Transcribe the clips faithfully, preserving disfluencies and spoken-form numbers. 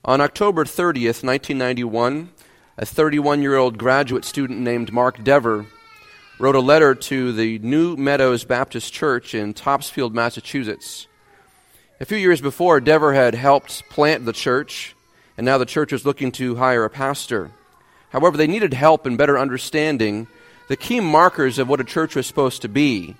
On October thirtieth, nineteen ninety-one, a thirty-one-year-old graduate student named Mark Dever wrote a letter to the New Meadows Baptist Church in Topsfield, Massachusetts. A few years before, Dever had helped plant the church, and now the church was looking to hire a pastor. However, they needed help in better understanding the key markers of what a church was supposed to be,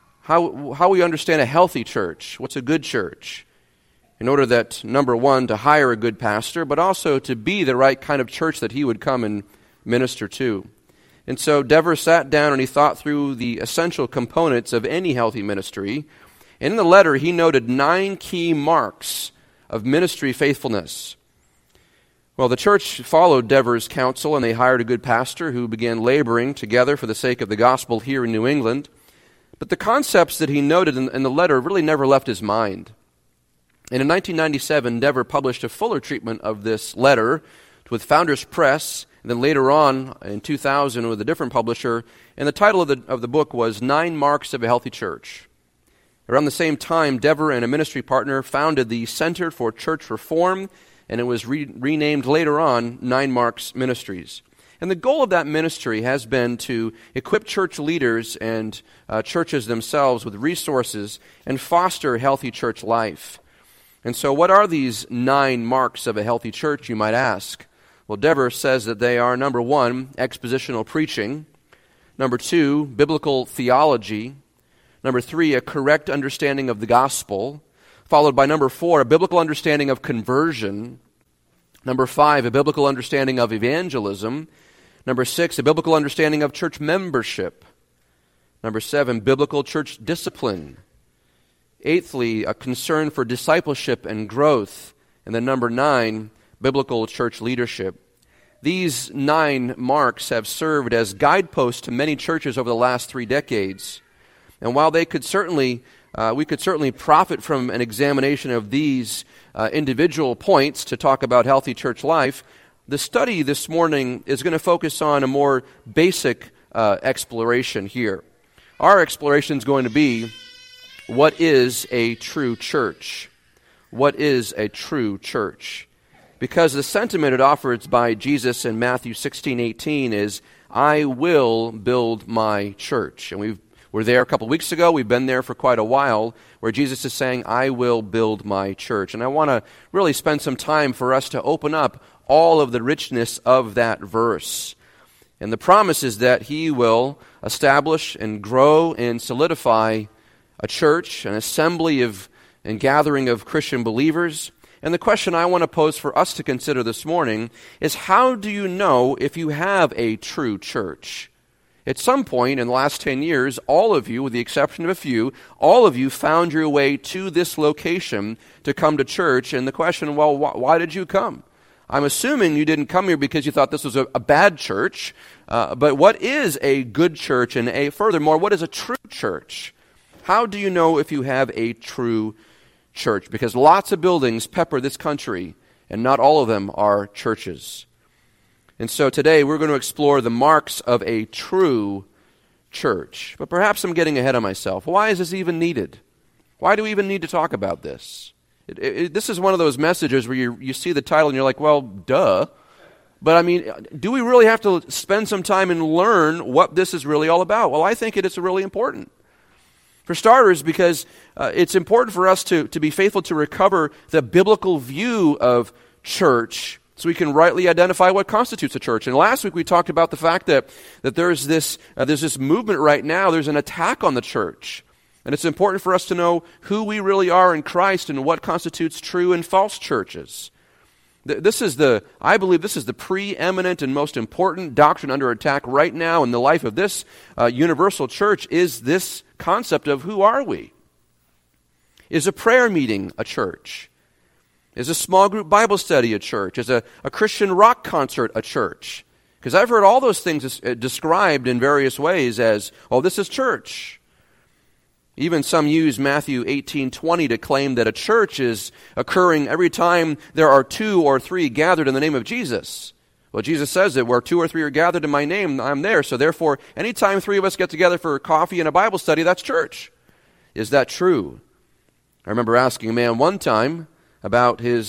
how, how we understand a healthy church, what's a good church, in order that, number one, to hire a good pastor, but also to be the right kind of church that he would come and minister to. And so Dever sat down and he thought through the essential components of any healthy ministry. And in the letter, he noted nine key marks of ministry faithfulness. Well, the church followed Dever's counsel, and they hired a good pastor who began laboring together for the sake of the gospel here in New England. But the concepts that he noted in, in the letter really never left his mind. And in nineteen ninety-seven, Dever published a fuller treatment of this letter with Founders Press, and then later on in two thousand with a different publisher, and the title of the, of the book was Nine Marks of a Healthy Church. Around the same time, Dever and a ministry partner founded the Center for Church Reform, and it was re- renamed later on Nine Marks Ministries. And the goal of that ministry has been to equip church leaders and uh, churches themselves with resources and foster healthy church life. And so what are these nine marks of a healthy church, you might ask? Well, Dever says that they are, number one, expositional preaching. Number two, biblical theology. Number three, a correct understanding of the gospel. Followed by number four, a biblical understanding of conversion. Number five, a biblical understanding of evangelism. Number six, a biblical understanding of church membership. Number seven, biblical church discipline. Eighthly, a concern for discipleship and growth. And then number nine, biblical church leadership. These nine marks have served as guideposts to many churches over the last three decades. And while they could certainly, uh, we could certainly profit from an examination of these uh, individual points to talk about healthy church life, the study this morning is going to focus on a more basic uh, exploration here. Our exploration is going to be, what is a true church? What is a true church? Because the sentiment it offers by Jesus in Matthew sixteen eighteen is, I will build my church. And we were there a couple weeks ago. We've been there for quite a while, where Jesus is saying, I will build my church. And I want to really spend some time for us to open up all of the richness of that verse. And the promise is that he will establish and grow and solidify a church, an assembly of and gathering of Christian believers. And the question I want to pose for us to consider this morning is, how do you know if you have a true church? At some point in the last ten years, all of you, with the exception of a few, all of you found your way to this location to come to church. And the question, well, wh- why did you come? I'm assuming you didn't come here because you thought this was a, a bad church. Uh, but what is a good church? And a, furthermore, what is a true church? How do you know if you have a true church? Because lots of buildings pepper this country, and not all of them are churches. And so today we're going to explore the marks of a true church. But perhaps I'm getting ahead of myself. Why is this even needed? Why do we even need to talk about this? It, it, this is one of those messages where you, you see the title and you're like, well, duh. But I mean, do we really have to spend some time and learn what this is really all about? Well, I think it is really important. For starters, because uh, it's important for us to, to be faithful to recover the biblical view of church so we can rightly identify what constitutes a church. And last week we talked about the fact that, that there's this uh, there's this movement right now, there's an attack on the church. And it's important for us to know who we really are in Christ and what constitutes true and false churches. This is the, I believe this is the preeminent and most important doctrine under attack right now in the life of this uh, universal church, is this concept of who are we? Is a prayer meeting a church? Is a small group Bible study a church? Is a, a Christian rock concert a church? Because I've heard all those things described in various ways as, oh, this is church. Even some use Matthew eighteen twenty to claim that a church is occurring every time there are two or three gathered in the name of Jesus. Well, Jesus says that where two or three are gathered in my name, I'm there. So therefore, anytime three of us get together for coffee and a Bible study, that's church. Is that true? I remember asking a man one time about his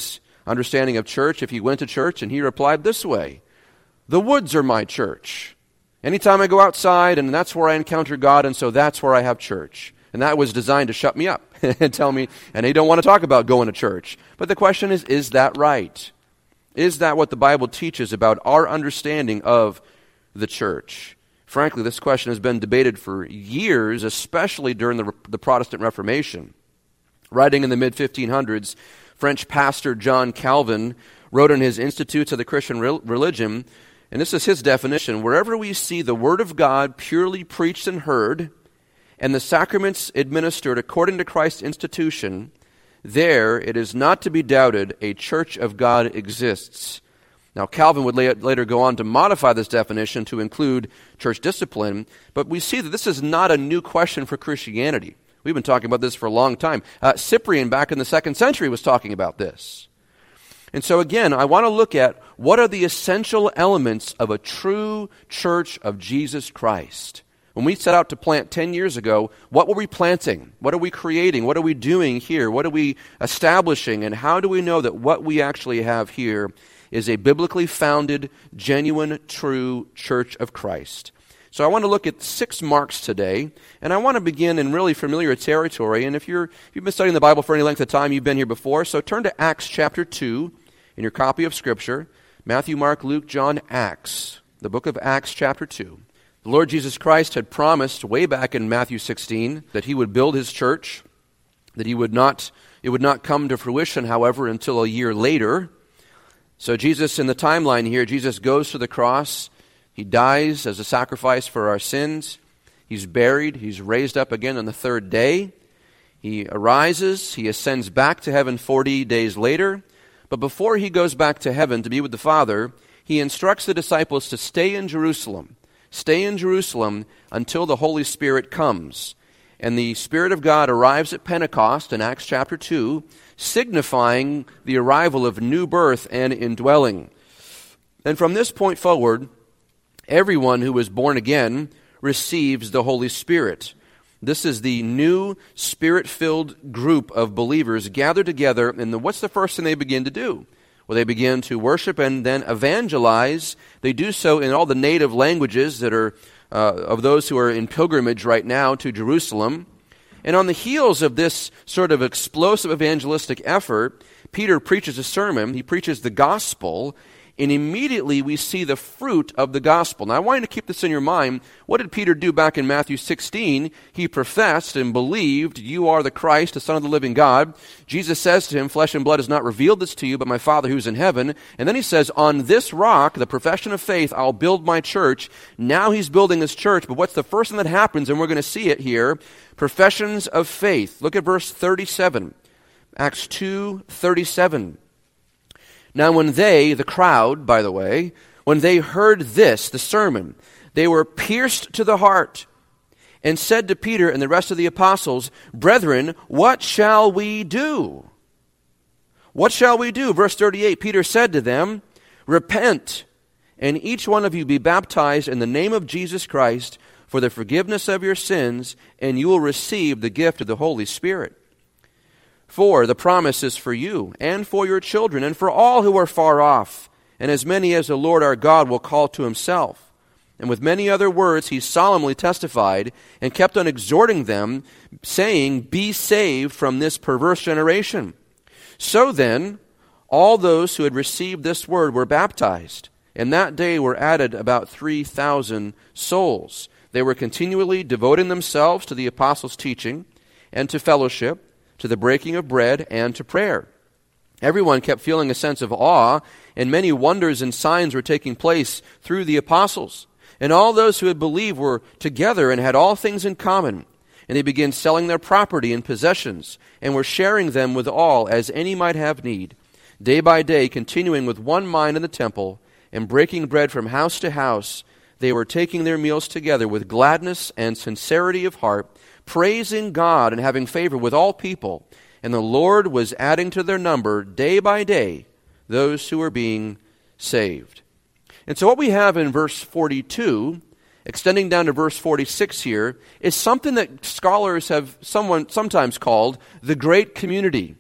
understanding of church if he went to church, and he replied this way: the woods are my church. Anytime I go outside, and that's where I encounter God, and so that's where I have church. And that was designed to shut me up and tell me, and they don't want to talk about going to church. But the question is, is that right? Is that what the Bible teaches about our understanding of the church? Frankly, this question has been debated for years, especially during the, the Protestant Reformation. Writing in the mid fifteen hundreds, French pastor John Calvin wrote in his Institutes of the Christian Re- Religion, and this is his definition: wherever we see the Word of God purely preached and heard, and the sacraments administered according to Christ's institution, there, it is not to be doubted, a church of God exists. Now, Calvin would later go on to modify this definition to include church discipline, but we see that this is not a new question for Christianity. We've been talking about this for a long time. Uh, Cyprian, back in the second century, was talking about this. And so again, I want to look at what are the essential elements of a true church of Jesus Christ. When we set out to plant ten years ago, what were we planting? What are we creating? What are we doing here? What are we establishing? And how do we know that what we actually have here is a biblically founded, genuine, true church of Christ? So I want to look at six marks today, and I want to begin in really familiar territory. And if, you're, if you've been studying the Bible for any length of time, you've been here before, so turn to Acts chapter two in your copy of Scripture. Matthew, Mark, Luke, John, Acts, the book of Acts chapter two. The Lord Jesus Christ had promised way back in Matthew sixteen that he would build his church, that he would not, it would not come to fruition, however, until a year later. So Jesus, in the timeline here, Jesus goes to the cross. He dies as a sacrifice for our sins. He's buried. He's raised up again on the third day. He arises. He ascends back to heaven forty days later. But before he goes back to heaven to be with the Father, he instructs the disciples to stay in Jerusalem. Stay in Jerusalem until the Holy Spirit comes. And the Spirit of God arrives at Pentecost in Acts chapter two, signifying the arrival of new birth and indwelling. And from this point forward, everyone who is born again receives the Holy Spirit. This is the new Spirit-filled group of believers gathered together, and the, what's the first thing they begin to do? Well, they begin to worship and then evangelize. They do so in all the native languages that are uh, of those who are in pilgrimage right now to Jerusalem. And on the heels of this sort of explosive evangelistic effort, Peter preaches a sermon. He preaches the gospel, and immediately we see the fruit of the gospel. Now, I want you to keep this in your mind. What did Peter do back in Matthew sixteen? He professed and believed, "You are the Christ, the Son of the living God." Jesus says to him, "Flesh and blood has not revealed this to you, but my Father who's in heaven." And then he says, "On this rock, the profession of faith, I'll build my church." Now he's building this church, but what's the first thing that happens? And we're going to see it here. Professions of faith. Look at verse thirty-seven. Acts two thirty-seven. Now when they, the crowd, by the way, when they heard this, the sermon, they were pierced to the heart and said to Peter and the rest of the apostles, "Brethren, what shall we do?" What shall we do? Verse thirty-eight, Peter said to them, "Repent, and each one of you be baptized in the name of Jesus Christ for the forgiveness of your sins, and you will receive the gift of the Holy Spirit. For the promise is for you, and for your children, and for all who are far off, and as many as the Lord our God will call to himself." And with many other words he solemnly testified, and kept on exhorting them, saying, "Be saved from this perverse generation." So then, all those who had received this word were baptized, and that day were added about three thousand souls. They were continually devoting themselves to the apostles' teaching, and to fellowship, to the breaking of bread, and to prayer. Everyone kept feeling a sense of awe, and many wonders and signs were taking place through the apostles. And all those who had believed were together and had all things in common. And they began selling their property and possessions, and were sharing them with all, as any might have need. Day by day, continuing with one mind in the temple, and breaking bread from house to house, they were taking their meals together with gladness and sincerity of heart, praising God and having favor with all people. And the Lord was adding to their number day by day those who were being saved. And so what we have in verse forty-two, extending down to verse forty-six here, is something that scholars have someone sometimes called the Great Community.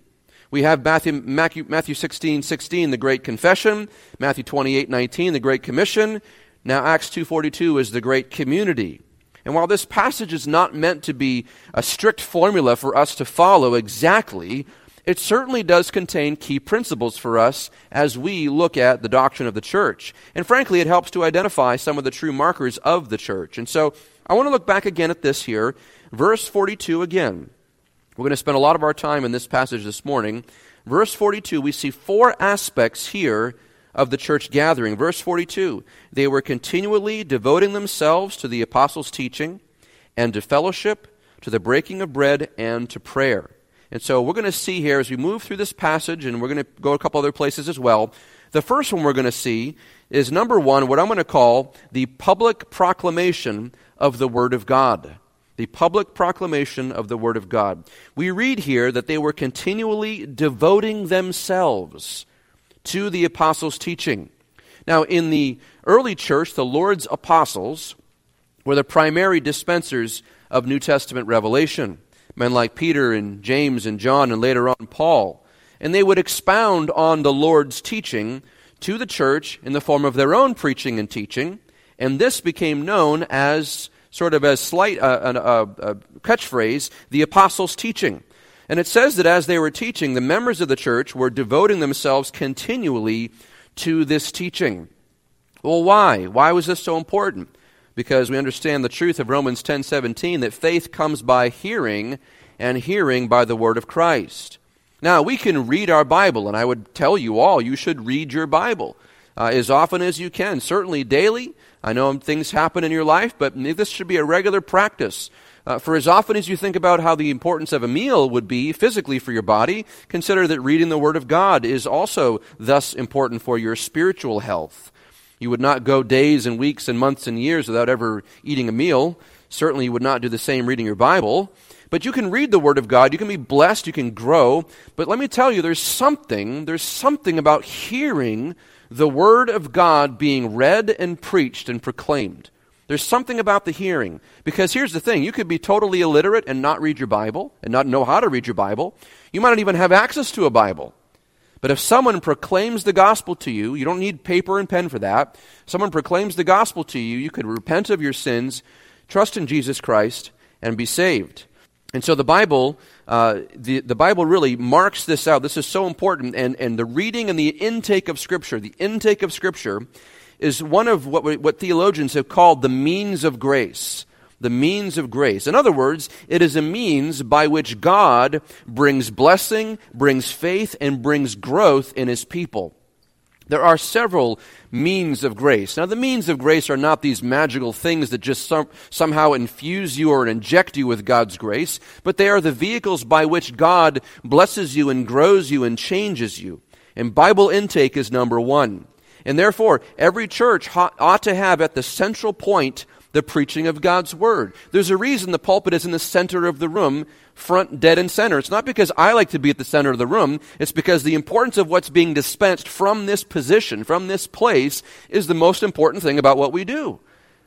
We have Matthew, Matthew, Matthew sixteen sixteen, the Great Confession, Matthew twenty-eight nineteen, the Great Commission. Now Acts two forty-two is the Great Community. And while this passage is not meant to be a strict formula for us to follow exactly, it certainly does contain key principles for us as we look at the doctrine of the church. And frankly, it helps to identify some of the true markers of the church. And so I want to look back again at this here, verse forty-two again. We're going to spend a lot of our time in this passage this morning. Verse forty-two, we see four aspects here of the church gathering. Verse forty-two, they were continually devoting themselves to the apostles' teaching and to fellowship, to the breaking of bread, and to prayer. And so we're going to see here as we move through this passage, and we're going to go a couple other places as well. The first one we're going to see is, number one, what I'm going to call the public proclamation of the Word of God. The public proclamation of the Word of God. We read here that they were continually devoting themselves to the apostles' teaching. Now, in the early church, the Lord's apostles were the primary dispensers of New Testament revelation. Men like Peter and James and John and later on Paul. And they would expound on the Lord's teaching to the church in the form of their own preaching and teaching. And this became known as sort of a slight uh, a, a, a catchphrase, the apostles' teaching. And it says that as they were teaching, the members of the church were devoting themselves continually to this teaching. Well, why? Why was this so important? Because we understand the truth of Romans ten seventeen, that faith comes by hearing, and hearing by the word of Christ. Now, we can read our Bible, and I would tell you all, you should read your Bible uh, as often as you can, certainly daily. I know things happen in your life, but this should be a regular practice. Uh, for as often as you think about how the importance of a meal would be physically for your body, consider that reading the Word of God is also thus important for your spiritual health. You would not go days and weeks and months and years without ever eating a meal. Certainly you would not do the same reading your Bible. But you can read the Word of God, you can be blessed, you can grow. But let me tell you, there's something, there's something about hearing the Word of God being read and preached and proclaimed. There's something about the hearing. Because here's the thing, you could be totally illiterate and not read your Bible, and not know how to read your Bible. You might not even have access to a Bible. But if someone proclaims the gospel to you, you don't need paper and pen for that. Someone proclaims the gospel to you, you could repent of your sins, trust in Jesus Christ, and be saved. And so the Bible, uh, the, the Bible really marks this out. This is so important. And, and the reading and the intake of Scripture, the intake of Scripture is one of what, what theologians have called the means of grace. The means of grace. In other words, it is a means by which God brings blessing, brings faith, and brings growth in His people. There are several means of grace. Now, the means of grace are not these magical things that just some, somehow infuse you or inject you with God's grace, but they are the vehicles by which God blesses you and grows you and changes you. And Bible intake is number one. And therefore, every church ought to have at the central point the preaching of God's Word. There's a reason the pulpit is in the center of the room, front, dead, and center. It's not because I like to be at the center of the room. It's because the importance of what's being dispensed from this position, from this place, is the most important thing about what we do.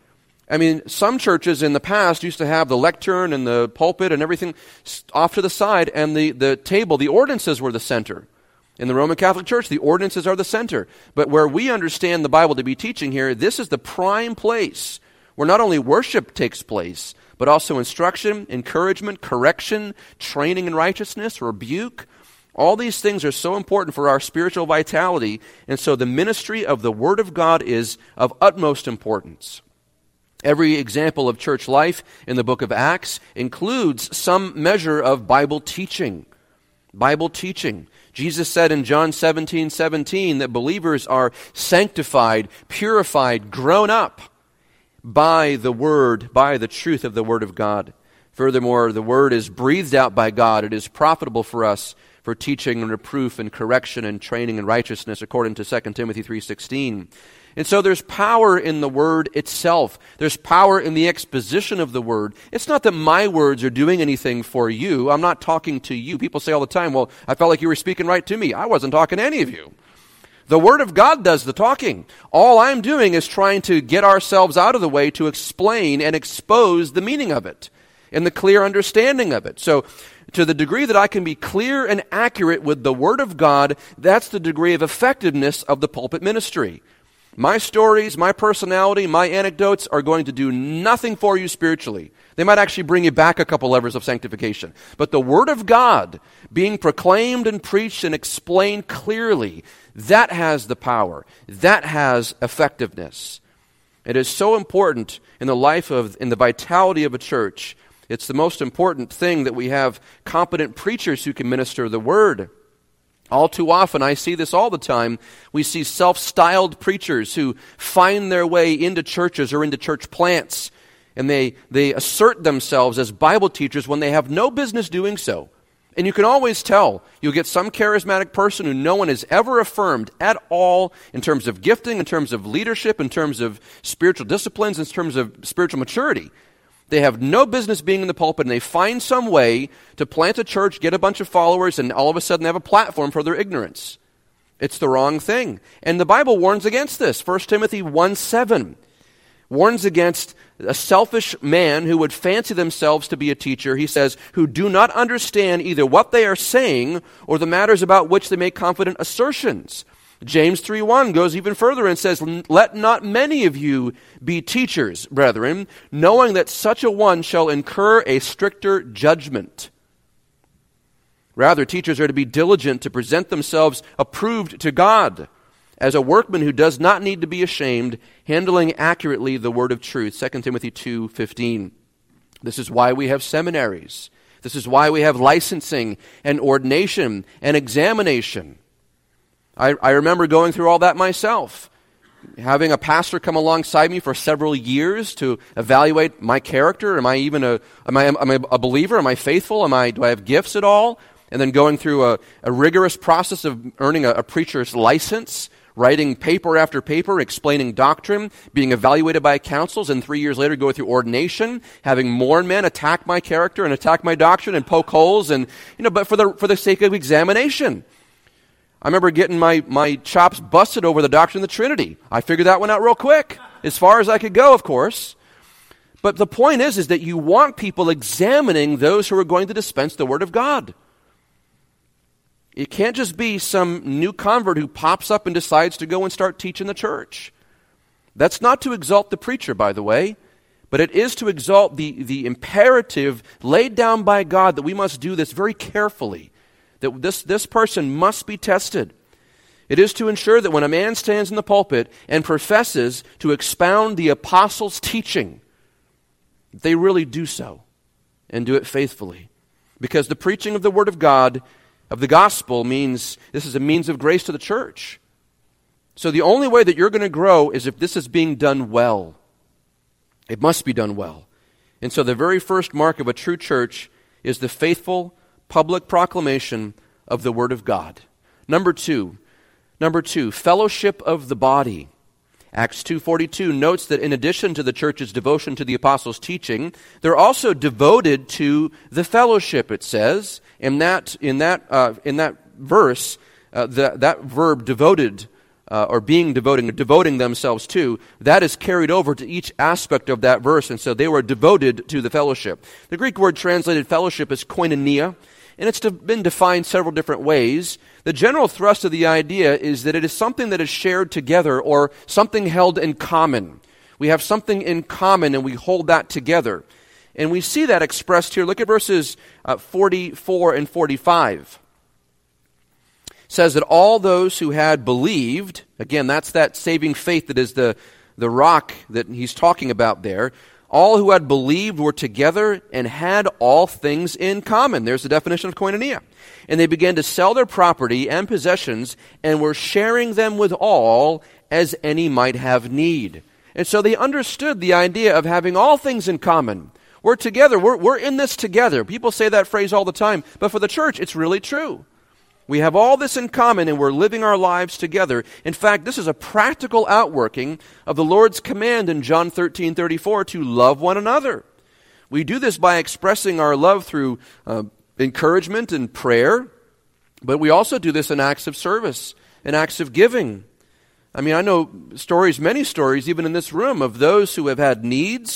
I mean, some churches in the past used to have the lectern and the pulpit and everything off to the side, and the, the table, the ordinances were the center. In the Roman Catholic Church, the ordinances are the center. But where we understand the Bible to be teaching here, this is the prime place where not only worship takes place, but also instruction, encouragement, correction, training in righteousness, rebuke. All these things are so important for our spiritual vitality, and so the ministry of the Word of God is of utmost importance. Every example of church life in the book of Acts includes some measure of Bible teaching. Bible teaching. Jesus said in John seventeen seventeen that believers are sanctified, purified, grown up by the Word, by the truth of the Word of God. Furthermore, the Word is breathed out by God. It is profitable for us for teaching and reproof and correction and training in righteousness, according to Second Timothy three sixteen. And so there's power in the Word itself. There's power in the exposition of the Word. It's not that my words are doing anything for you. I'm not talking to you. People say all the time, well, I felt like you were speaking right to me. I wasn't talking to any of you. The Word of God does the talking. All I'm doing is trying to get ourselves out of the way to explain and expose the meaning of it. and the clear understanding of it. So to the degree that I can be clear and accurate with the Word of God, that's the degree of effectiveness of the pulpit ministry. My stories, my personality, my anecdotes are going to do nothing for you spiritually. They might actually bring you back a couple levels of sanctification. But the Word of God being proclaimed and preached and explained clearly, that has the power. That has effectiveness. It is so important in the life of, in the vitality of a church. It's the most important thing that we have competent preachers who can minister the Word. All too often, I see this all the time, we see self-styled preachers who find their way into churches or into church plants, and they, they assert themselves as Bible teachers when they have no business doing so. And you can always tell. You'll get some charismatic person who no one has ever affirmed at all in terms of gifting, in terms of leadership, in terms of spiritual disciplines, in terms of spiritual maturity. They have no business being in the pulpit, and they find some way to plant a church, get a bunch of followers, and all of a sudden have a platform for their ignorance. It's the wrong thing. And the Bible warns against this. First Timothy one seven warns against a selfish man who would fancy themselves to be a teacher. He says, who do not understand either what they are saying or the matters about which they make confident assertions. James three one goes even further and says, let not many of you be teachers, brethren, knowing that such a one shall incur a stricter judgment. Rather, teachers are to be diligent to present themselves approved to God as a workman who does not need to be ashamed, handling accurately the word of truth. Second Timothy two fifteen. This is why we have seminaries. This is why we have licensing and ordination and examination. I, I remember going through all that myself, having a pastor come alongside me for several years to evaluate my character. Am I even a am I, am I a believer? Am I faithful? Am I do I have gifts at all? And then going through a, a rigorous process of earning a, a preacher's license, writing paper after paper, explaining doctrine, being evaluated by councils, and three years later go through ordination, having more men attack my character and attack my doctrine and poke holes, and you know, but for the for the sake of examination. I remember getting my, my chops busted over the doctrine of the Trinity. I figured that one out real quick, as far as I could go, of course. But the point is, is that you want people examining those who are going to dispense the Word of God. It can't just be some new convert who pops up and decides to go and start teaching the church. That's not to exalt the preacher, by the way, but it is to exalt the, the imperative laid down by God that we must do this very carefully. That this, this person must be tested. It is to ensure that when a man stands in the pulpit and professes to expound the apostles' teaching, they really do so and do it faithfully. Because the preaching of the Word of God, of the gospel, means this is a means of grace to the church. So the only way that you're going to grow is if this is being done well. It must be done well. And so the very first mark of a true church is the faithful public proclamation of the Word of God. Number two, number two, fellowship of the body. Acts two forty-two notes that in addition to the church's devotion to the apostles' teaching, they're also devoted to the fellowship, it says. In that, in that, uh, in that verse, uh, the, that verb devoted, uh, or being devoting, devoting themselves to, that is carried over to each aspect of that verse, and so they were devoted to the fellowship. The Greek word translated fellowship is koinonia, and it's been defined several different ways. The general thrust of the idea is that it is something that is shared together or something held in common. We have something in common and we hold that together. And we see that expressed here. Look at verses uh, forty-four and forty-five. It says that all those who had believed, again, that's that saving faith that is the, the rock that he's talking about there. All who had believed were together and had all things in common. There's the definition of koinonia. And they began to sell their property and possessions and were sharing them with all as any might have need. And so they understood the idea of having all things in common. We're together. We're, we're in this together. People say that phrase all the time. But for the church, it's really true. We have all this in common and we're living our lives together. In fact, this is a practical outworking of the Lord's command in John thirteen thirty-four to love one another. We do this by expressing our love through uh, encouragement and prayer, but we also do this in acts of service, in acts of giving. I mean, I know stories, many stories, even in this room, of those who have had needs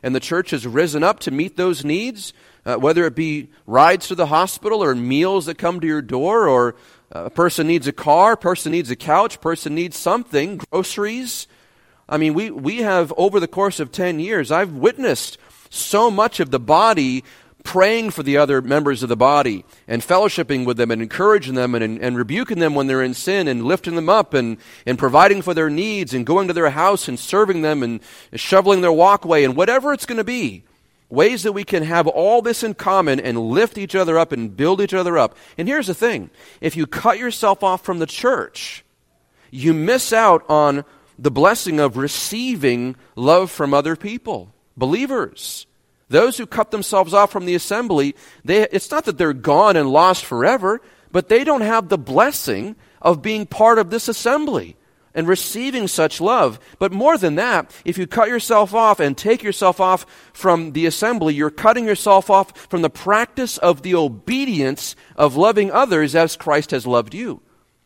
and the church has risen up to meet those needs, uh, whether it be rides to the hospital or meals that come to your door, or a person needs a car, a person needs a couch, a person needs something, groceries. I mean, we, we have, over the course of ten years, I've witnessed so much of the body praying for the other members of the body and fellowshipping with them and encouraging them and, and, and rebuking them when they're in sin and lifting them up and, and providing for their needs and going to their house and serving them and shoveling their walkway and whatever it's going to be. Ways that we can have all this in common and lift each other up and build each other up. And here's the thing. If you cut yourself off from the church, you miss out on the blessing of receiving love from other people, believers. Those who cut themselves off from the assembly, they, it's not that they're gone and lost forever, but they don't have the blessing of being part of this assembly and receiving such love. But more than that, if you cut yourself off and take yourself off from the assembly, you're cutting yourself off from the practice of the obedience of loving others as Christ has loved you.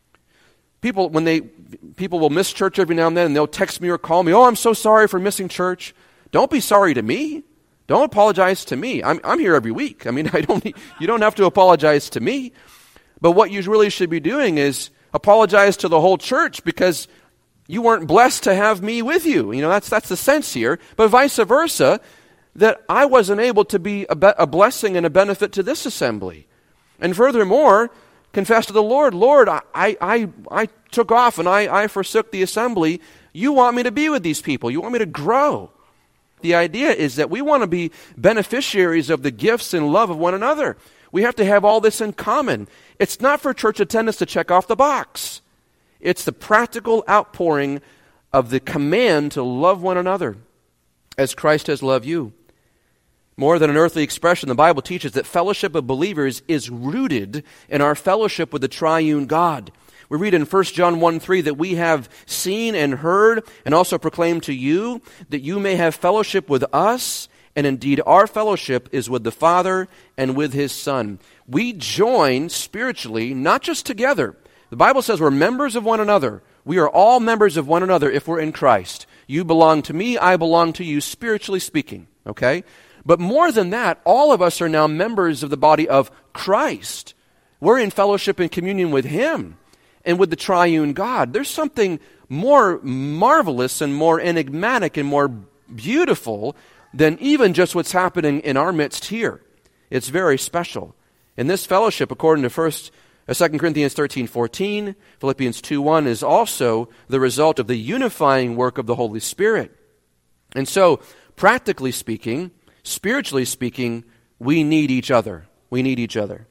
People, when they, people will miss church every now and then, and they'll text me or call me, "Oh, I'm so sorry for missing church." Don't be sorry to me. Don't apologize to me. I'm, I'm here every week. I mean, I don't. You don't have to apologize to me. But what you really should be doing is apologize to the whole church because you weren't blessed to have me with you. You know, that's that's the sense here. But vice versa, that I wasn't able to be a, be- a blessing and a benefit to this assembly. And furthermore, confess to the Lord, Lord, I I I took off and I, I forsook the assembly. You want me to be with these people. You want me to grow. The idea is that we want to be beneficiaries of the gifts and love of one another. We have to have all this in common. It's not for church attendance to check off the box. It's the practical outpouring of the command to love one another as Christ has loved you. More than an earthly expression, the Bible teaches that fellowship of believers is rooted in our fellowship with the triune God. We read in First John one three that we have seen and heard and also proclaimed to you that you may have fellowship with us, and indeed our fellowship is with the Father and with His Son. We join spiritually, not just together. The Bible says we're members of one another. We are all members of one another if we're in Christ. You belong to me, I belong to you, spiritually speaking, okay? But more than that, all of us are now members of the body of Christ. We're in fellowship and communion with Him and with the triune God. There's something more marvelous and more enigmatic and more beautiful than even just what's happening in our midst here. It's very special. And this fellowship, according to First, uh, Second Corinthians thirteen fourteen, Philippians two one, is also the result of the unifying work of the Holy Spirit. And so, practically speaking, spiritually speaking, we need each other. We need each other.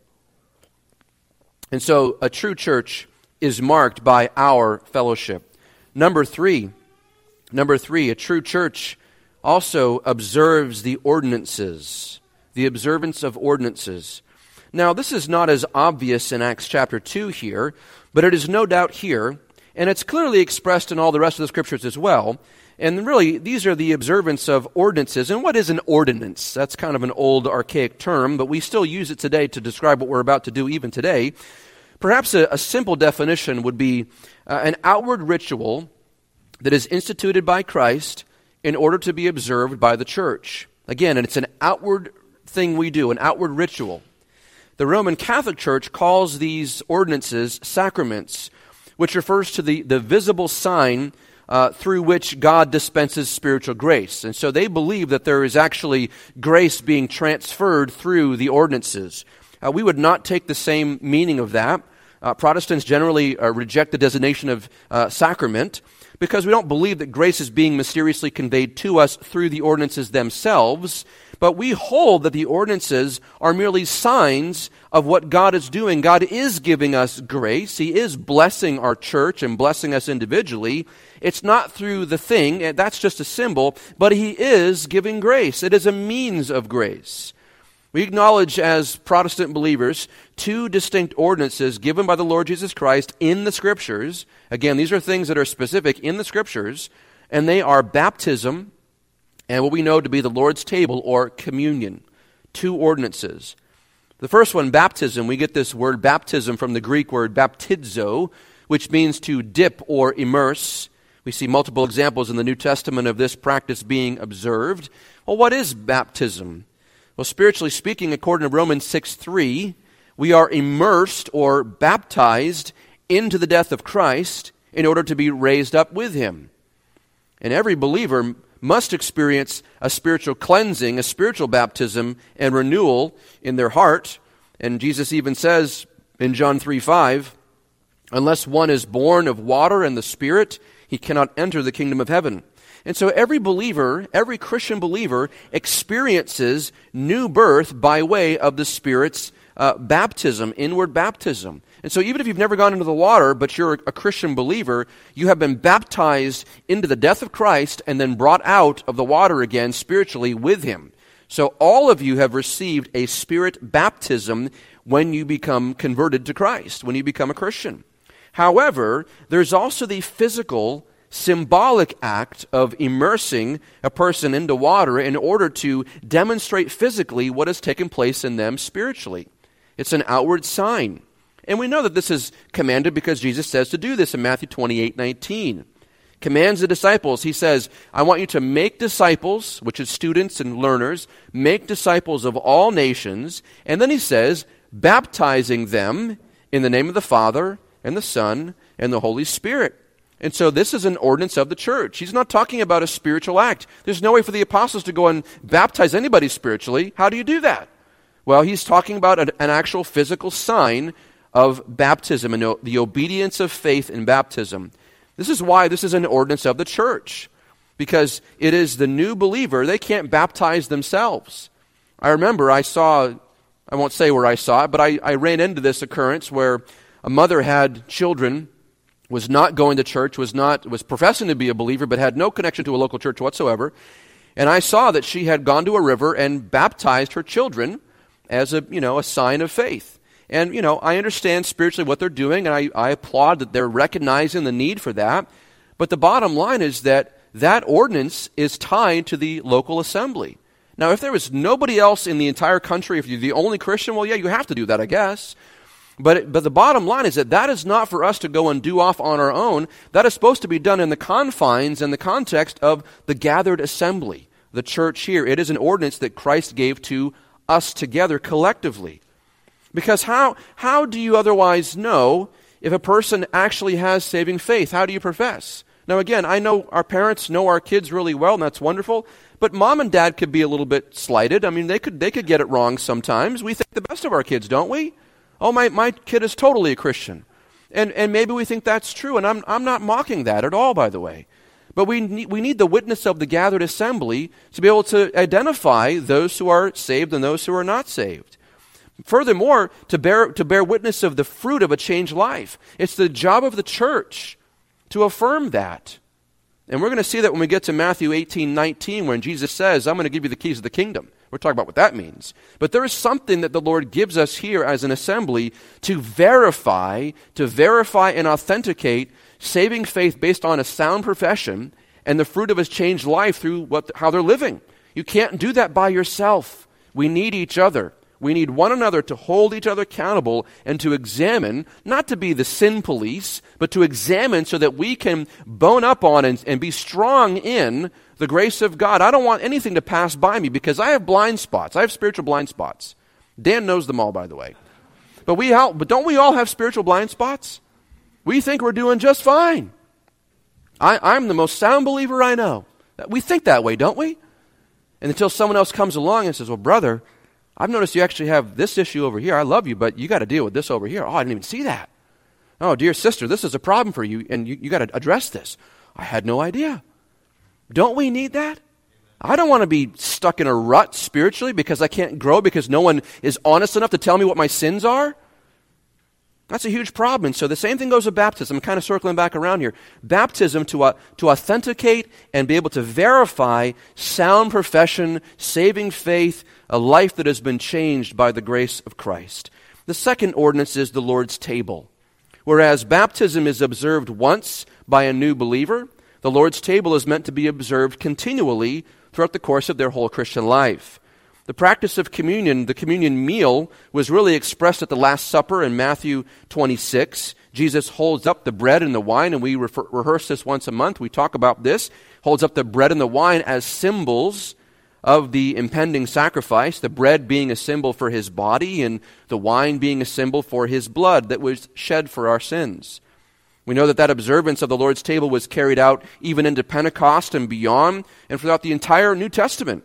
And so, a true church is marked by our fellowship. Number three, number three, a true church also observes the ordinances, the observance of ordinances. Now, this is not as obvious in Acts chapter two here, but it is no doubt here, and it's clearly expressed in all the rest of the scriptures as well. And really, these are the observance of ordinances. And what is an ordinance? That's kind of an old, archaic term, but we still use it today to describe what we're about to do even today. Perhaps a, a simple definition would be uh, an outward ritual that is instituted by Christ in order to be observed by the church. Again, and it's an outward thing we do, an outward ritual. The Roman Catholic Church calls these ordinances sacraments, which refers to the, the visible sign uh, through which God dispenses spiritual grace. And so they believe that there is actually grace being transferred through the ordinances. Uh, we would not take the same meaning of that. Uh, Protestants generally uh, reject the designation of uh, sacrament because we don't believe that grace is being mysteriously conveyed to us through the ordinances themselves, but we hold that the ordinances are merely signs of what God is doing. God is giving us grace. He is blessing our church and blessing us individually. It's not through the thing, that's just a symbol, but He is giving grace. It is a means of grace. We acknowledge as Protestant believers two distinct ordinances given by the Lord Jesus Christ in the Scriptures. Again, these are things that are specific in the Scriptures, and they are baptism and what we know to be the Lord's table or communion. Two ordinances. The first one, baptism, we get this word baptism from the Greek word baptizo, which means to dip or immerse. We see multiple examples in the New Testament of this practice being observed. Well, what is baptism? Well, spiritually speaking, according to Romans six three, we are immersed or baptized into the death of Christ in order to be raised up with him. And every believer must experience a spiritual cleansing, a spiritual baptism and renewal in their heart. And Jesus even says in John three five, unless one is born of water and the Spirit, he cannot enter the kingdom of heaven. And so every believer, every Christian believer experiences new birth by way of the Spirit's uh, baptism, inward baptism. And so even if you've never gone into the water, but you're a Christian believer, you have been baptized into the death of Christ and then brought out of the water again spiritually with him. So all of you have received a Spirit baptism when you become converted to Christ, when you become a Christian. However, there's also the physical, symbolic act of immersing a person into water in order to demonstrate physically what has taken place in them spiritually. It's an outward sign. And we know that this is commanded because Jesus says to do this in Matthew twenty-eight nineteen. Commands the disciples. He says, I want you to make disciples, which is students and learners, make disciples of all nations. And then he says, baptizing them in the name of the Father and the Son and the Holy Spirit. And so this is an ordinance of the church. He's not talking about a spiritual act. There's no way for the apostles to go and baptize anybody spiritually. How do you do that? Well, he's talking about an, an actual physical sign of baptism and the obedience of faith in baptism. This is why this is an ordinance of the church, because it is the new believer. They can't baptize themselves. I remember I saw, I won't say where I saw it, but I, I ran into this occurrence where a mother had children, was not going to church, was not was professing to be a believer, but had no connection to a local church whatsoever. And I saw that she had gone to a river and baptized her children as a, you know, a sign of faith. And, you know, I understand spiritually what they're doing, and I, I applaud that they're recognizing the need for that. But the bottom line is that that ordinance is tied to the local assembly. Now, if there was nobody else in the entire country, if you're the only Christian, well, yeah, you have to do that, I guess. But it, but the bottom line is that that is not for us to go and do off on our own. That is supposed to be done in the confines and the context of the gathered assembly, the church here. It is an ordinance that Christ gave to us together collectively. Because how how do you otherwise know if a person actually has saving faith? How do you profess? Now again, I know our parents know our kids really well, and that's wonderful. But mom and dad could be a little bit slighted. I mean, they could they could get it wrong sometimes. We think the best of our kids, don't we? Oh, my, my kid is totally a Christian. And and maybe we think that's true, and I'm I'm not mocking that at all, by the way. But we need, we need the witness of the gathered assembly to be able to identify those who are saved and those who are not saved. Furthermore, to bear to bear witness of the fruit of a changed life. It's the job of the church to affirm that. And we're going to see that when we get to Matthew eighteen nineteen, when Jesus says, I'm going to give you the keys of the kingdom. We're talking about what that means. But there is something that the Lord gives us here as an assembly to verify, to verify and authenticate saving faith based on a sound profession and the fruit of his changed life through what how they're living. You can't do that by yourself. We need each other. We need one another to hold each other accountable and to examine, not to be the sin police, but to examine so that we can bone up on and, and be strong in the grace of God. I don't want anything to pass by me because I have blind spots. I have spiritual blind spots. Dan knows them all, by the way. But we all, but don't we all have spiritual blind spots? We think we're doing just fine. I, I'm the most sound believer I know. We think that way, don't we? And until someone else comes along and says, well, brother, I've noticed you actually have this issue over here. I love you, but you got to deal with this over here. Oh, I didn't even see that. Oh, dear sister, this is a problem for you, and you, you got to address this. I had no idea. Don't we need that? I don't want to be stuck in a rut spiritually because I can't grow because no one is honest enough to tell me what my sins are. That's a huge problem. And so the same thing goes with baptism. I'm kind of circling back around here. Baptism to, uh, to authenticate and be able to verify sound profession, saving faith, a life that has been changed by the grace of Christ. The second ordinance is the Lord's table. Whereas baptism is observed once by a new believer, the Lord's table is meant to be observed continually throughout the course of their whole Christian life. The practice of communion, the communion meal, was really expressed at the Last Supper in Matthew twenty-six. Jesus holds up the bread and the wine, and we refer, rehearse this once a month. We talk about this. Holds up the bread and the wine as symbols of the impending sacrifice, the bread being a symbol for his body and the wine being a symbol for his blood that was shed for our sins. We know that that observance of the Lord's table was carried out even into Pentecost and beyond, and throughout the entire New Testament.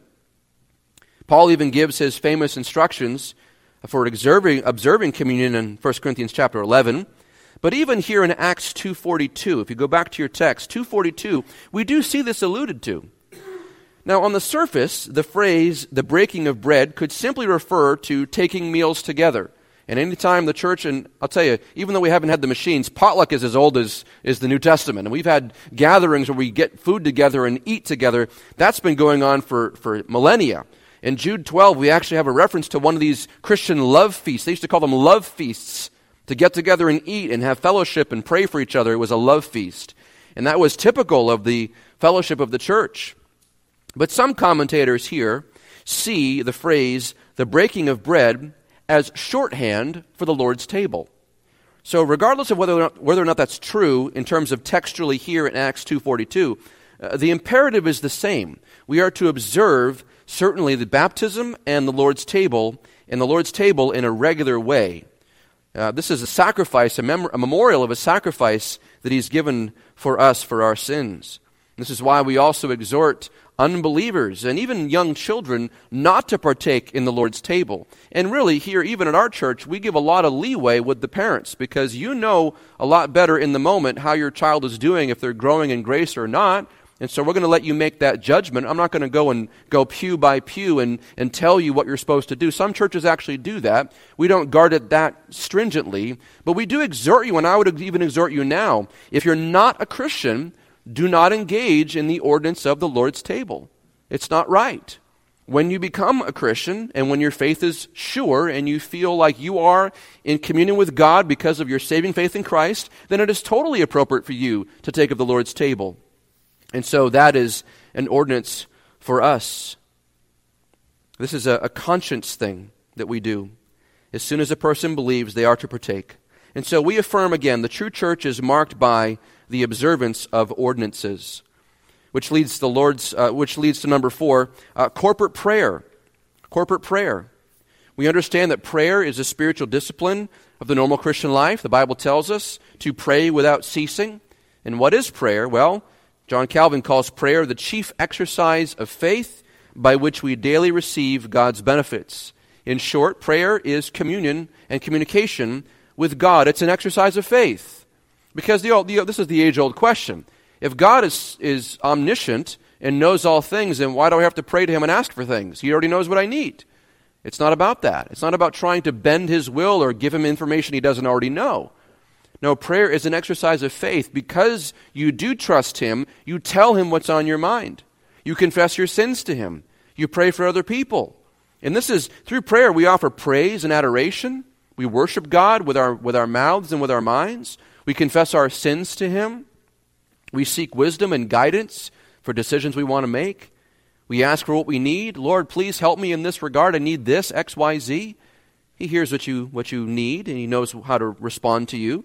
Paul even gives his famous instructions for observing, observing communion in First Corinthians chapter eleven. But even here in Acts two forty-two, if you go back to your text, two forty-two, we do see this alluded to. Now, on the surface, the phrase, the breaking of bread, could simply refer to taking meals together. And any time the church, and I'll tell you, even though we haven't had the machines, potluck is as old as, as the New Testament. And we've had gatherings where we get food together and eat together. That's been going on for, for millennia. In Jude twelve, we actually have a reference to one of these Christian love feasts. They used to call them love feasts, to get together and eat and have fellowship and pray for each other. It was a love feast. And that was typical of the fellowship of the church. But some commentators here see the phrase, the breaking of bread, as shorthand for the Lord's table. So regardless of whether or not, whether or not that's true in terms of textually here in Acts two forty-two, uh, the imperative is the same. We are to observe certainly the baptism and the Lord's table, and the Lord's table in a regular way. Uh, this is a sacrifice, a, mem- a memorial of a sacrifice that he's given for us for our sins. This is why we also exhort unbelievers and even young children not to partake in the Lord's table. And really here, even at our church, we give a lot of leeway with the parents because you know a lot better in the moment how your child is doing, if they're growing in grace or not. And so we're going to let you make that judgment. I'm not going to go and go pew by pew and, and tell you what you're supposed to do. Some churches actually do that. We don't guard it that stringently, but we do exhort you, and I would even exhort you now. If you're not a Christian, do not engage in the ordinance of the Lord's table. It's not right. When you become a Christian and when your faith is sure and you feel like you are in communion with God because of your saving faith in Christ, then it is totally appropriate for you to take of the Lord's table. And so that is an ordinance for us. This is a, a conscience thing that we do. As soon as a person believes, they are to partake. And so we affirm again, the true church is marked by the observance of ordinances, which leads to the Lord's, uh, which leads to number four, uh, corporate prayer. Corporate prayer. We understand that prayer is a spiritual discipline of the normal Christian life. The Bible tells us to pray without ceasing. And what is prayer? Well, John Calvin calls prayer the chief exercise of faith by which we daily receive God's benefits. In short, prayer is communion and communication with God. It's an exercise of faith. Because the, the, this is the age-old question. If God is, is omniscient and knows all things, then why do I have to pray to him and ask for things? He already knows what I need. It's not about that. It's not about trying to bend his will or give him information he doesn't already know. No, prayer is an exercise of faith. Because you do trust him, you tell him what's on your mind. You confess your sins to him. You pray for other people. And this is, through prayer, we offer praise and adoration. We worship God with our, with our mouths and with our minds. We confess our sins to him. We seek wisdom and guidance for decisions we want to make. We ask for what we need. Lord, please help me in this regard. I need this, X, Y, Z. He hears what you, what you need, and he knows how to respond to you.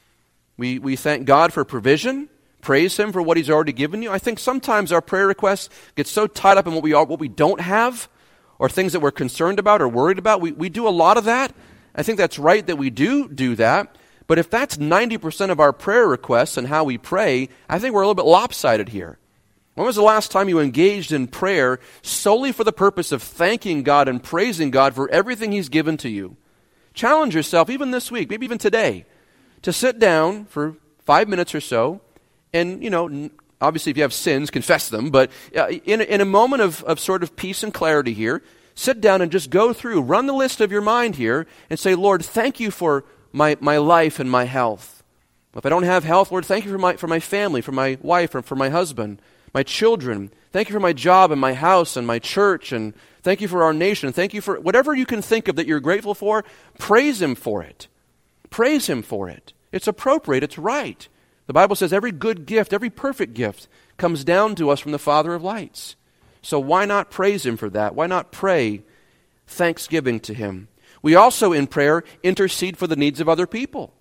We, we thank God for provision. Praise him for what he's already given you. I think sometimes our prayer requests get so tied up in what we are, what we don't have, or things that we're concerned about or worried about. We, we do a lot of that. I think that's right that we do do that. But if that's ninety percent of our prayer requests and how we pray, I think we're a little bit lopsided here. When was the last time you engaged in prayer solely for the purpose of thanking God and praising God for everything he's given to you? Challenge yourself, even this week, maybe even today, to sit down for five minutes or so and, you know, obviously if you have sins, confess them, but in, in a moment of, of sort of peace and clarity here, sit down and just go through, run the list of your mind here and say, Lord, thank you for my, my life and my health. If I don't have health, Lord, thank you for my, for my family, for my wife, or for my husband, my children. Thank you for my job and my house and my church, and thank you for our nation. Thank you for whatever you can think of that you're grateful for. Praise him for it. Praise him for it. It's appropriate. It's right. The Bible says every good gift, every perfect gift comes down to us from the Father of lights. So why not praise him for that? Why not pray thanksgiving to him? We also, in prayer, intercede for the needs of other people.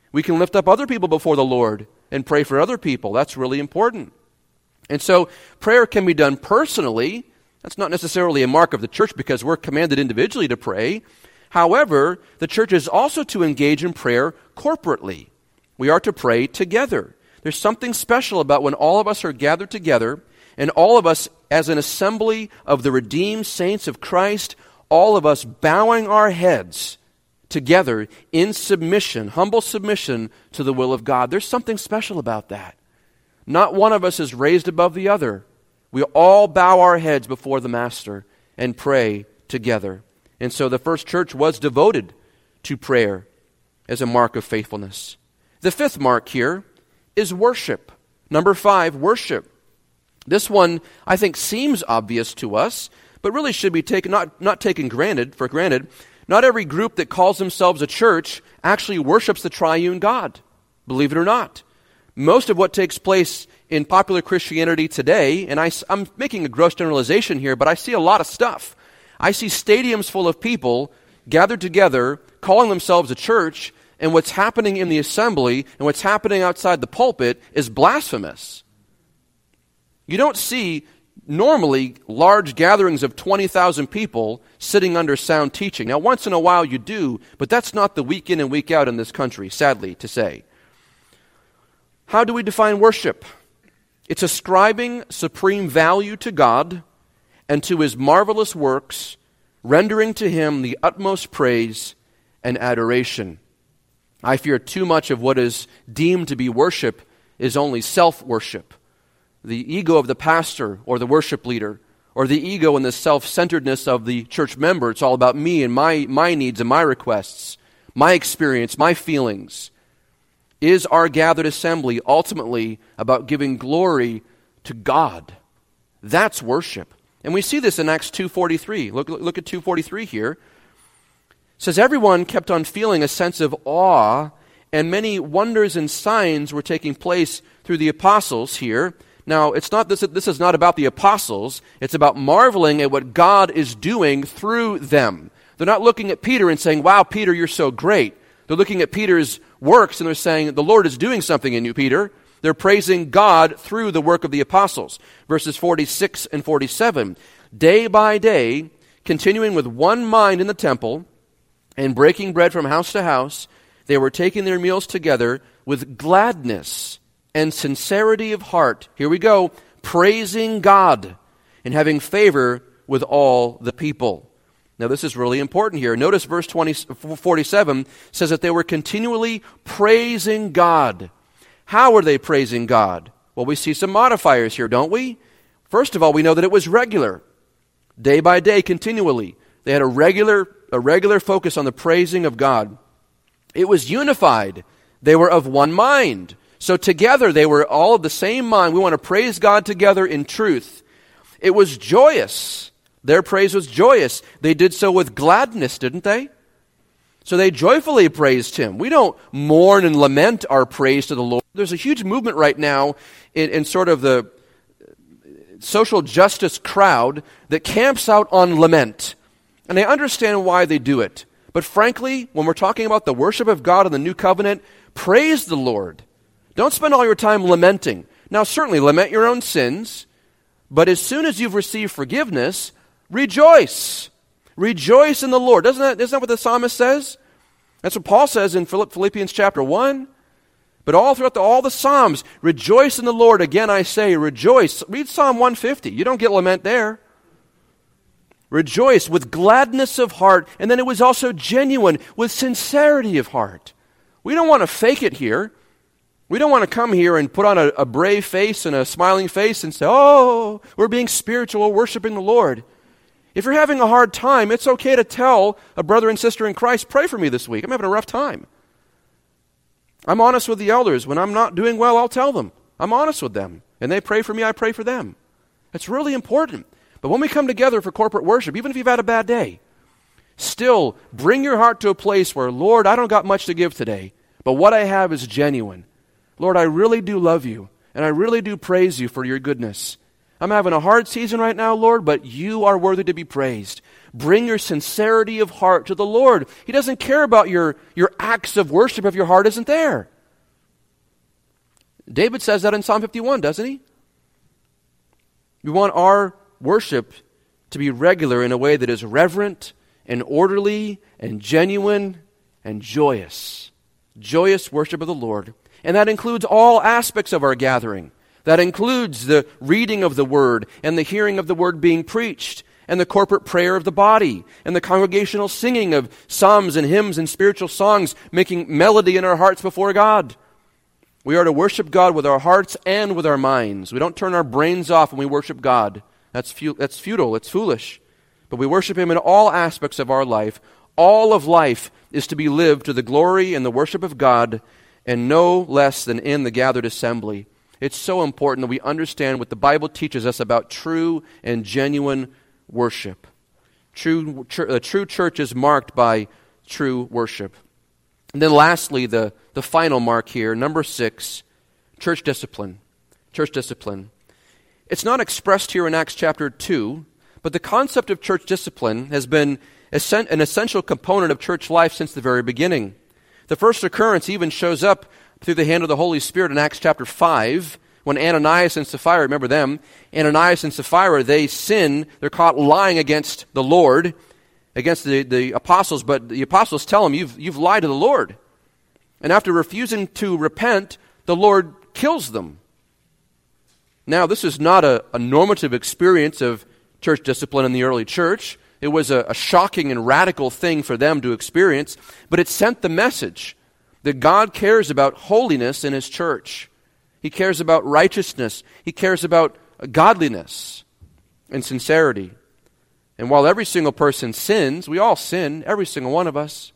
We can lift up other people before the Lord and pray for other people. That's really important. And so prayer can be done personally. That's not necessarily a mark of the church because we're commanded individually to pray. However, the church is also to engage in prayer corporately. We are to pray together. There's something special about when all of us are gathered together and all of us as an assembly of the redeemed saints of Christ, all of us bowing our heads together in submission, humble submission to the will of God. There's something special about that. Not one of us is raised above the other. We all bow our heads before the Master and pray together. And so the first church was devoted to prayer as a mark of faithfulness. The fifth mark here is worship. Number five, worship. This one, I think, seems obvious to us, but really should be taken, not, not taken granted, for granted. Not every group that calls themselves a church actually worships the triune God, believe it or not. Most of what takes place in popular Christianity today, and I, I'm making a gross generalization here, but I see a lot of stuff. I see stadiums full of people gathered together, calling themselves a church, and what's happening in the assembly and what's happening outside the pulpit is blasphemous. You don't see normally large gatherings of twenty thousand people sitting under sound teaching. Now, once in a while you do, but that's not the week in and week out in this country, sadly to say. How do we define worship? It's ascribing supreme value to God and to His marvelous works, rendering to Him the utmost praise and adoration. I fear too much of what is deemed to be worship is only self-worship. The ego of the pastor or the worship leader, or the ego and the self-centeredness of the church member. It's all about me and my, my needs and my requests, my experience, my feelings. Is our gathered assembly ultimately about giving glory to God? That's worship. And we see this in Acts two forty-three. Look, look at two forty-three here. It says, everyone kept on feeling a sense of awe, and many wonders and signs were taking place through the apostles here. Now, it's not this, this is not about the apostles. It's about marveling at what God is doing through them. They're not looking at Peter and saying, wow, Peter, you're so great. They're looking at Peter's works and they're saying, the Lord is doing something in you, Peter. They're praising God through the work of the apostles. Verses forty-six and forty-seven. Day by day, continuing with one mind in the temple and breaking bread from house to house, they were taking their meals together with gladness and sincerity of heart. Here we go. Praising God and having favor with all the people. Now this is really important here. Notice verse twenty, forty-seven says that they were continually praising God. How were they praising God? Well, we see some modifiers here, don't we? First of all, we know that it was regular. Day by day, continually. They had a regular, a regular focus on the praising of God. It was unified. They were of one mind. So together they were all of the same mind. We want to praise God together in truth. It was joyous. Their praise was joyous. They did so with gladness, didn't they? So they joyfully praised Him. We don't mourn and lament our praise to the Lord. There's a huge movement right now in, in sort of the social justice crowd that camps out on lament. And I understand why they do it. But frankly, when we're talking about the worship of God in the new covenant, praise the Lord. Don't spend all your time lamenting. Now, certainly lament your own sins, but as soon as you've received forgiveness, rejoice. Rejoice in the Lord. Doesn't that, isn't that what the psalmist says? That's what Paul says in Philippians chapter one. But all throughout the, all the Psalms, rejoice in the Lord. Again, I say, rejoice. Read Psalm one fifty. You don't get lament there. Rejoice with gladness of heart. And then it was also genuine with sincerity of heart. We don't want to fake it here. We don't want to come here and put on a, a brave face and a smiling face and say, oh, we're being spiritual, we're worshiping the Lord. If you're having a hard time, it's okay to tell a brother and sister in Christ, pray for me this week. I'm having a rough time. I'm honest with the elders. When I'm not doing well, I'll tell them. I'm honest with them. And they pray for me, I pray for them. It's really important. But when we come together for corporate worship, even if you've had a bad day, still bring your heart to a place where, Lord, I don't got much to give today, but what I have is genuine. Lord, I really do love you, and I really do praise you for your goodness. I'm having a hard season right now, Lord, but you are worthy to be praised. Bring your sincerity of heart to the Lord. He doesn't care about your, your acts of worship if your heart isn't there. David says that in Psalm fifty-one, doesn't he? We want our worship to be regular in a way that is reverent and orderly and genuine and joyous. Joyous worship of the Lord. And that includes all aspects of our gathering. That includes the reading of the Word and the hearing of the Word being preached and the corporate prayer of the body and the congregational singing of psalms and hymns and spiritual songs, making melody in our hearts before God. We are to worship God with our hearts and with our minds. We don't turn our brains off when we worship God. That's fu- that's futile. It's foolish. But we worship Him in all aspects of our life. All of life is to be lived to the glory and the worship of God, and no less than in the gathered assembly. It's so important that we understand what the Bible teaches us about true and genuine worship. True, tr- a true church is marked by true worship. And then lastly, the, the final mark here, number six, church discipline. Church discipline. It's not expressed here in Acts chapter two, but the concept of church discipline has been an essential component of church life since the very beginning. The first occurrence even shows up through the hand of the Holy Spirit in Acts chapter five, when Ananias and Sapphira, remember them, Ananias and Sapphira, they sin, they're caught lying against the Lord, against the, the apostles, but the apostles tell them, you've, you've lied to the Lord. And after refusing to repent, the Lord kills them. Now, this is not a, a normative experience of church discipline in the early church. It was a, a shocking and radical thing for them to experience, but it sent the message that God cares about holiness in His church. He cares about righteousness. He cares about godliness and sincerity. And while every single person sins, we all sin, every single one of us,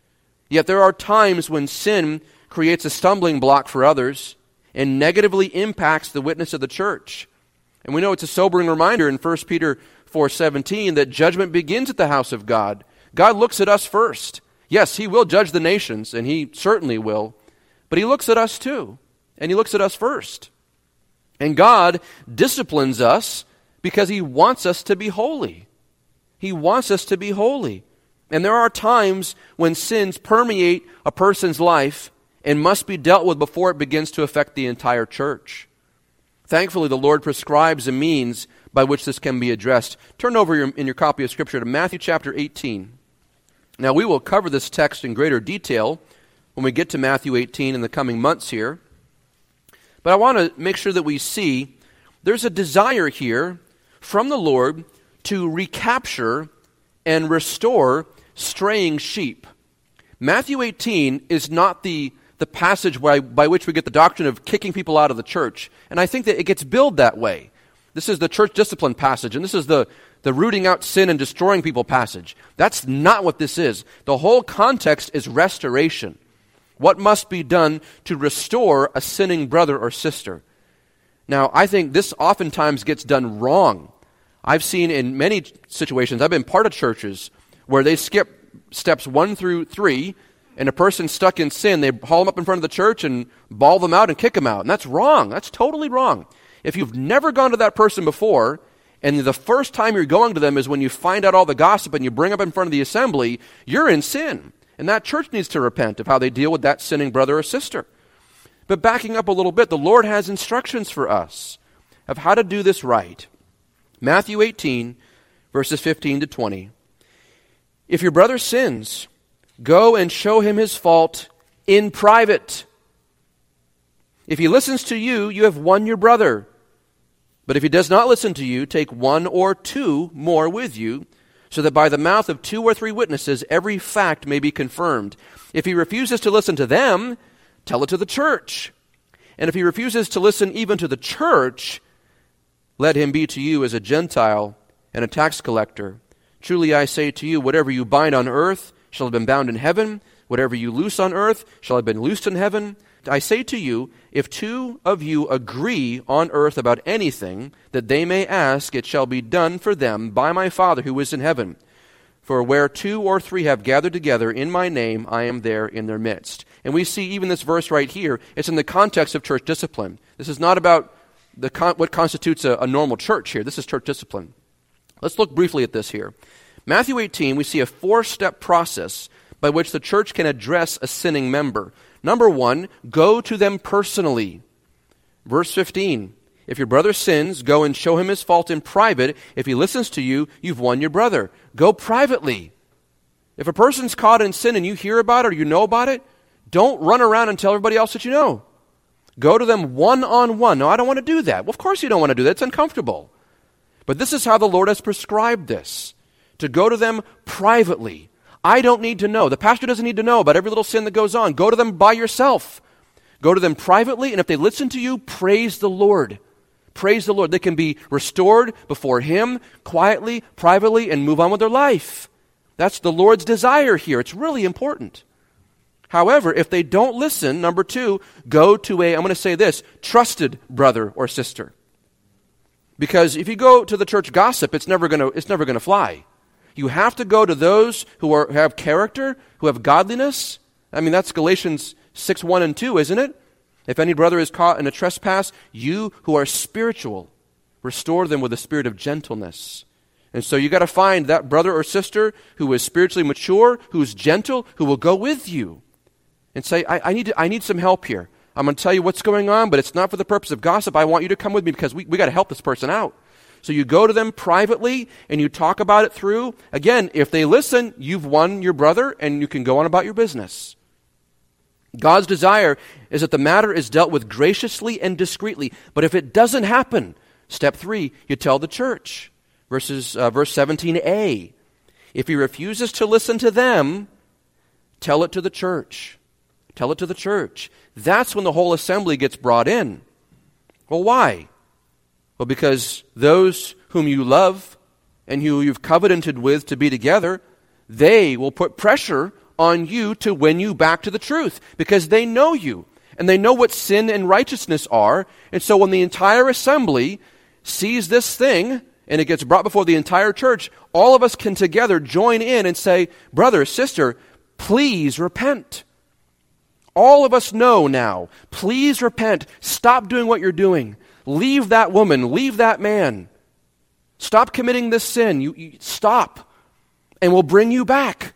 yet there are times when sin creates a stumbling block for others and negatively impacts the witness of the church. And we know it's a sobering reminder in First Peter four seventeen that judgment begins at the house of God. God looks at us first. Yes, He will judge the nations, and He certainly will. But He looks at us too, and He looks at us first. And God disciplines us because He wants us to be holy. He wants us to be holy. And there are times when sins permeate a person's life and must be dealt with before it begins to affect the entire church. Thankfully, the Lord prescribes a means by which this can be addressed. Turn over your, in your copy of Scripture to Matthew chapter eighteen. Now, we will cover this text in greater detail when we get to Matthew eighteen in the coming months here. But I want to make sure that we see there's a desire here from the Lord to recapture and restore straying sheep. Matthew eighteen is not the, the passage by, by which we get the doctrine of kicking people out of the church. And I think that it gets billed that way. This is the church discipline passage, and this is the, the rooting out sin and destroying people passage. That's not what this is. The whole context is restoration. What must be done to restore a sinning brother or sister? Now, I think this oftentimes gets done wrong. I've seen in many situations, I've been part of churches where they skip steps one through three, and a person stuck in sin, they haul them up in front of the church and bawl them out and kick them out. And that's wrong. That's totally wrong. If you've never gone to that person before, and the first time you're going to them is when you find out all the gossip and you bring up in front of the assembly, you're in sin. And that church needs to repent of how they deal with that sinning brother or sister. But backing up a little bit, the Lord has instructions for us of how to do this right. Matthew eighteen, verses fifteen to twenty. If your brother sins, go and show him his fault in private. If he listens to you, you have won your brother. But if he does not listen to you, take one or two more with you, so that by the mouth of two or three witnesses every fact may be confirmed. If he refuses to listen to them, tell it to the church. And if he refuses to listen even to the church, let him be to you as a Gentile and a tax collector. Truly I say to you, whatever you bind on earth shall have been bound in heaven. Whatever you loose on earth shall have been loosed in heaven. I say to you, if two of you agree on earth about anything that they may ask, it shall be done for them by my Father who is in heaven. For where two or three have gathered together in my name, I am there in their midst. And we see even this verse right here, it's in the context of church discipline. This is not about the con- what constitutes a, a normal church here. This is church discipline. Let's look briefly at this here. Matthew eighteen, we see a four-step process by which the church can address a sinning member. Number one, go to them personally. Verse fifteen, if your brother sins, go and show him his fault in private. If he listens to you, you've won your brother. Go privately. If a person's caught in sin and you hear about it or you know about it, don't run around and tell everybody else that you know. Go to them one-on-one. No, I don't want to do that. Well, of course you don't want to do that. It's uncomfortable. But this is how the Lord has prescribed this, to go to them privately. I don't need to know. The pastor doesn't need to know about every little sin that goes on. Go to them by yourself. Go to them privately, and if they listen to you, praise the Lord. Praise the Lord. They can be restored before Him, quietly, privately, and move on with their life. That's the Lord's desire here. It's really important. However, if they don't listen, number two, go to a, I'm going to say this, trusted brother or sister. Because if you go to the church gossip, it's never going to, it's never going to fly. You have to go to those who are, who have character, who have godliness. I mean, that's Galatians six, one and two, isn't it? If any brother is caught in a trespass, you who are spiritual, restore them with a spirit of gentleness. And so you got to find that brother or sister who is spiritually mature, who is gentle, who will go with you and say, I, I need to, I need some help here. I'm going to tell you what's going on, but it's not for the purpose of gossip. I want you to come with me because we, we got to help this person out. So you go to them privately and you talk about it through. Again, if they listen, you've won your brother and you can go on about your business. God's desire is that the matter is dealt with graciously and discreetly. But if it doesn't happen, step three, you tell the church. Verses, uh, verse seventeen a. If he refuses to listen to them, tell it to the church. Tell it to the church. That's when the whole assembly gets brought in. Well, why? Well, because those whom you love and who you've covenanted with to be together, they will put pressure on you to win you back to the truth because they know you and they know what sin and righteousness are. And so when the entire assembly sees this thing and it gets brought before the entire church, all of us can together join in and say, brother, sister, please repent. All of us know now, please repent. Stop doing what you're doing. Leave that woman. Leave that man. Stop committing this sin. You, you stop, and we'll bring you back.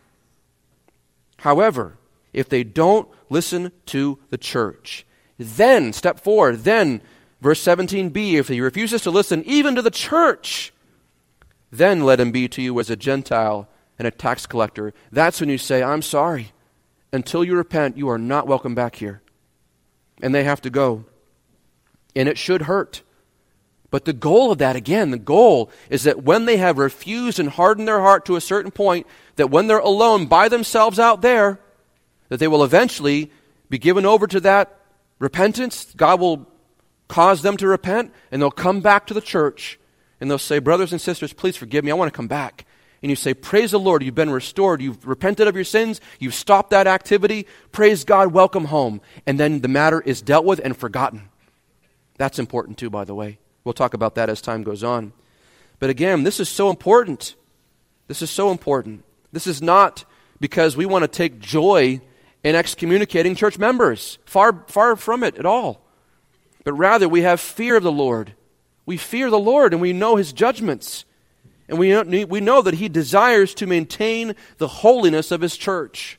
However, if they don't listen to the church, then, step four, then, verse seventeen b, if he refuses to listen even to the church, then let him be to you as a Gentile and a tax collector. That's when you say, I'm sorry. Until you repent, you are not welcome back here. And they have to go. And it should hurt. But the goal of that, again, the goal is that when they have refused and hardened their heart to a certain point, that when they're alone by themselves out there, that they will eventually be given over to that repentance. God will cause them to repent, and they'll come back to the church, and they'll say, brothers and sisters, please forgive me. I want to come back. And you say, praise the Lord, you've been restored. You've repented of your sins. You've stopped that activity. Praise God, welcome home. And then the matter is dealt with and forgotten. That's important too, by the way. We'll talk about that as time goes on. But again, this is so important. This is so important. This is not because we want to take joy in excommunicating church members. Far, far from it at all. But rather, we have fear of the Lord. We fear the Lord and we know His judgments. And we know, we know that He desires to maintain the holiness of His church.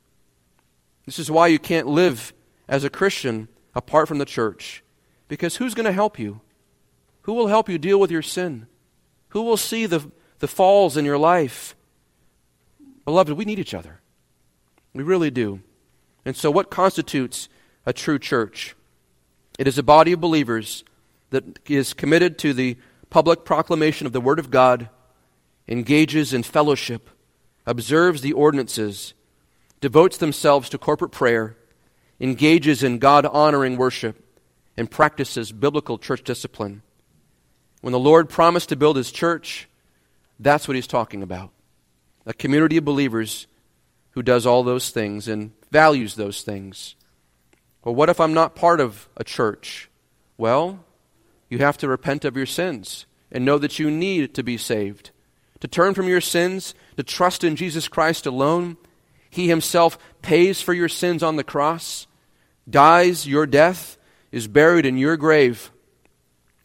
This is why you can't live as a Christian apart from the church. Because who's going to help you? Who will help you deal with your sin? Who will see the, the falls in your life? Beloved, we need each other. We really do. And so what constitutes a true church? It is a body of believers that is committed to the public proclamation of the Word of God, engages in fellowship, observes the ordinances, devotes themselves to corporate prayer, engages in God-honoring worship, and practices biblical church discipline. When the Lord promised to build His church, that's what He's talking about. A community of believers who does all those things and values those things. Well, what if I'm not part of a church? Well, you have to repent of your sins and know that you need to be saved. To turn from your sins, to trust in Jesus Christ alone. He Himself pays for your sins on the cross, dies your death, is buried in your grave,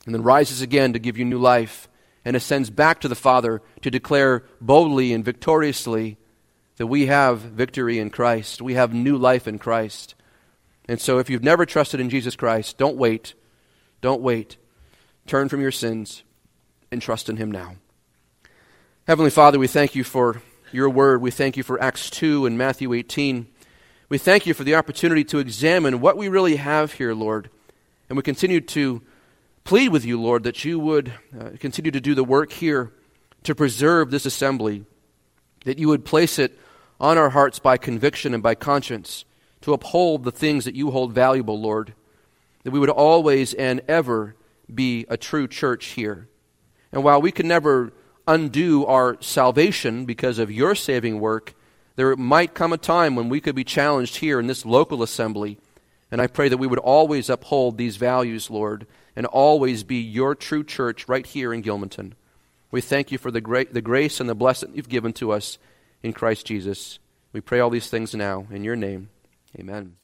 and then rises again to give you new life, and ascends back to the Father to declare boldly and victoriously that we have victory in Christ. We have new life in Christ. And so if you've never trusted in Jesus Christ, don't wait. Don't wait. Turn from your sins and trust in Him now. Heavenly Father, we thank you for your word. We thank you for Acts two and Matthew eighteen. We thank you for the opportunity to examine what we really have here, Lord. And we continue to plead with you, Lord, that you would uh, continue to do the work here to preserve this assembly, that you would place it on our hearts by conviction and by conscience to uphold the things that you hold valuable, Lord, that we would always and ever be a true church here. And while we can never undo our salvation because of your saving work, there might come a time when we could be challenged here in this local assembly. And I pray that we would always uphold these values, Lord, and always be your true church right here in Gilmanton. We thank you for the great, the grace and the blessing you've given to us in Christ Jesus. We pray all these things now in your name. Amen.